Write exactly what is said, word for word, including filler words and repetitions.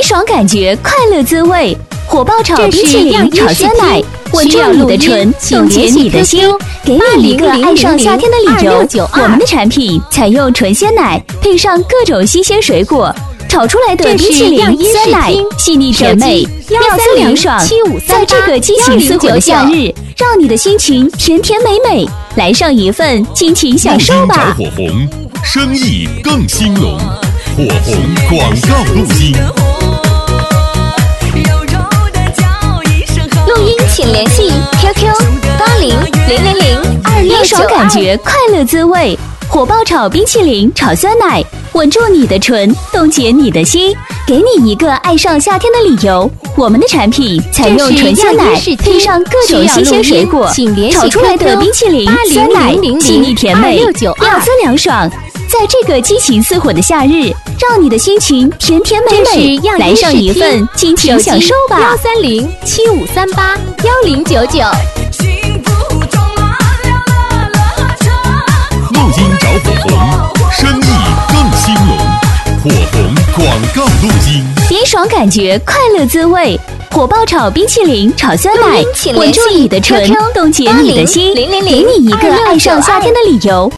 爽感觉，快乐滋味。火爆炒冰淇淋炒酸奶，稳住你的唇，冻结你的心，给你一个爱上夏天的理由。我们的产品采用纯鲜奶，配上各种新鲜水果，炒出来的冰淇淋酸奶细腻甜美，妙滋凉爽。在这个激情似火的夏日，让你的心情甜甜美美，来上一份尽情享受吧。 火红，生意更兴隆。火红广告录音。 录音请联系 Q Q 八零零零零二六九二。冰爽感觉，快乐滋味。火爆炒冰淇淋炒酸奶，稳住你的唇，冻结你的心，给你一个爱上夏天的理由。我们的产品采用纯鲜奶，配上各种新鲜水果，炒出来的冰淇淋酸奶细腻甜美，妙滋凉爽。在这个激情似火的夏日，让你的心情甜甜美美，来上一份尽情享受吧。 幺三零七五三八幺零九九。 录音找火红，生意更兴隆。火红广告录音。 冰爽感觉，快乐滋味。火爆炒冰淇淋炒酸奶，稳住你的唇，冻结你的心，给你一个爱上夏天的理由。